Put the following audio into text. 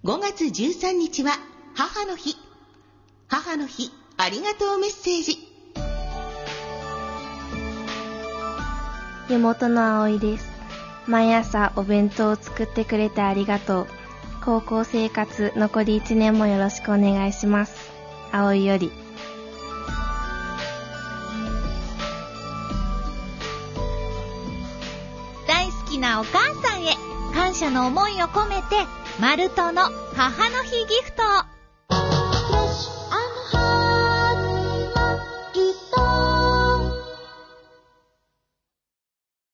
5月13日は母の日。母の日ありがとうメッセージ。 湯本の葵です。毎朝お弁当を作ってくれてありがとう。高校生活残り1年もよろしくお願いします。葵より。 大好きなお母さんへ感謝の思いを込めてマルトの母の日ギフトを